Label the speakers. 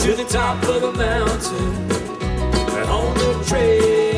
Speaker 1: to the top of the mountain and on the trail.